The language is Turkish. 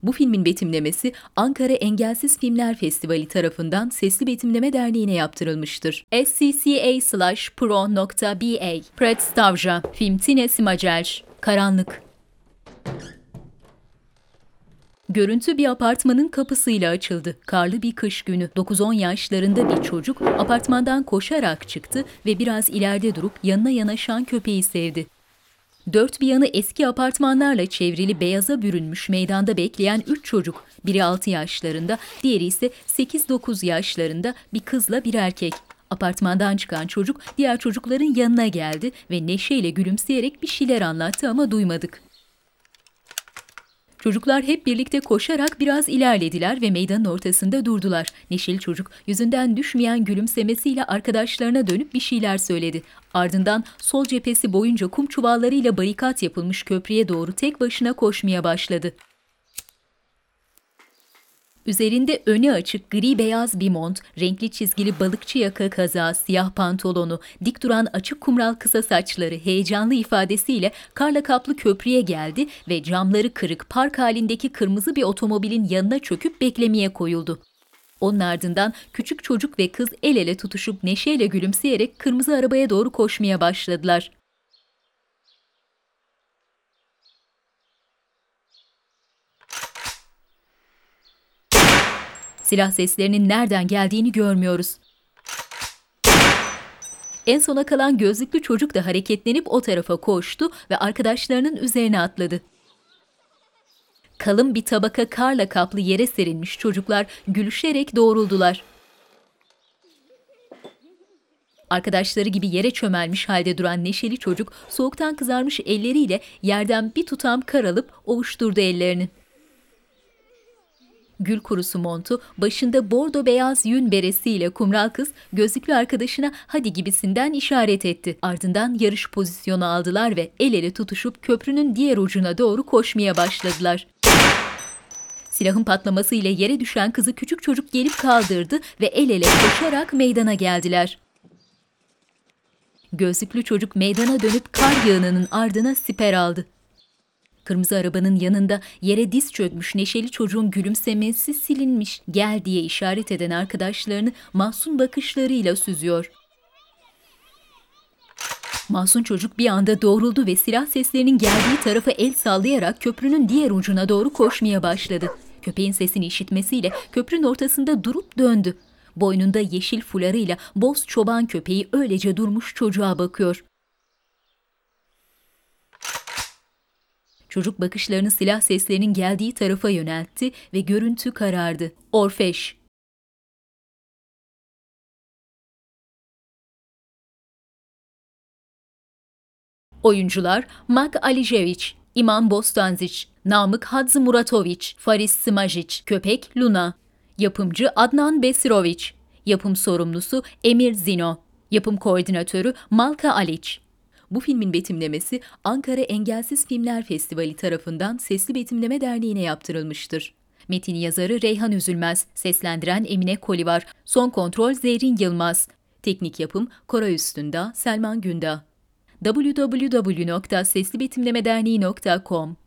Bu filmin betimlemesi Ankara Engelsiz Filmler Festivali tarafından Sesli Betimleme Derneği'ne yaptırılmıştır. scca/pro.ba Predstavja Film Tine Simacelj Karanlık. Görüntü bir apartmanın kapısıyla açıldı. Karlı bir kış günü 9-10 yaşlarında bir çocuk apartmandan koşarak çıktı ve biraz ileride durup yanına yanaşan köpeği sevdi. Dört bir yanı eski apartmanlarla çevrili beyaza bürünmüş meydanda bekleyen 3 çocuk, biri 6 yaşlarında, diğeri ise 8-9 yaşlarında bir kızla bir erkek. Apartmandan çıkan çocuk diğer çocukların yanına geldi ve neşeyle gülümseyerek bir şeyler anlattı ama duymadık. Çocuklar hep birlikte koşarak biraz ilerlediler ve meydanın ortasında durdular. Neşeli çocuk yüzünden düşmeyen gülümsemesiyle arkadaşlarına dönüp bir şeyler söyledi. Ardından sol cephesi boyunca kum çuvallarıyla barikat yapılmış köprüye doğru tek başına koşmaya başladı. Üzerinde önü açık gri beyaz bir mont, renkli çizgili balıkçı yaka kazağı, siyah pantolonu, dik duran açık kumral kısa saçları heyecanlı ifadesiyle karla kaplı köprüye geldi ve camları kırık park halindeki kırmızı bir otomobilin yanına çöküp beklemeye koyuldu. Onun ardından küçük çocuk ve kız el ele tutuşup neşeyle gülümseyerek kırmızı arabaya doğru koşmaya başladılar. Silah seslerinin nereden geldiğini görmüyoruz. En sona kalan gözlüklü çocuk da hareketlenip o tarafa koştu ve arkadaşlarının üzerine atladı. Kalın bir tabaka karla kaplı yere serilmiş çocuklar gülüşerek doğruldular. Arkadaşları gibi yere çömelmiş halde duran neşeli çocuk soğuktan kızarmış elleriyle yerden bir tutam kar alıp ovuşturdu ellerini. Gül kurusu montu, başında bordo beyaz yün beresiyle kumral kız gözlüklü arkadaşına hadi gibisinden işaret etti. Ardından yarış pozisyonu aldılar ve el ele tutuşup köprünün diğer ucuna doğru koşmaya başladılar. Silahın patlamasıyla yere düşen kızı küçük çocuk gelip kaldırdı ve el ele koşarak meydana geldiler. Gözlüklü çocuk meydana dönüp kar yağınının ardına siper aldı. Kırmızı arabanın yanında yere diz çökmüş neşeli çocuğun gülümsemesi silinmiş, gel diye işaret eden arkadaşlarını mahzun bakışlarıyla süzüyor. Masum çocuk bir anda doğruldu ve silah seslerinin geldiği tarafa el sallayarak köprünün diğer ucuna doğru koşmaya başladı. Köpeğin sesini işitmesiyle köprünün ortasında durup döndü. Boynunda yeşil fularıyla boz çoban köpeği öylece durmuş çocuğa bakıyor. Çocuk bakışlarını silah seslerinin geldiği tarafa yöneltti ve görüntü karardı. Orfeş. Oyuncular Mak Alijeviç, İman Bostanziç, Namık Hadzi Muratoviç, Faris Smajiç, Köpek Luna. Yapımcı Adnan Besiroviç. Yapım sorumlusu Emir Zino. Yapım koordinatörü Malka Aliç. Bu filmin betimlemesi Ankara Engelsiz Filmler Festivali tarafından Sesli Betimleme Derneği'ne yaptırılmıştır. Metin yazarı Reyhan Üzülmez, seslendiren Emine Kolivar, son kontrol Zerrin Yılmaz, teknik yapım Koray Üstündağ, Selman Gündağ. www.seslibetimlemederneği.com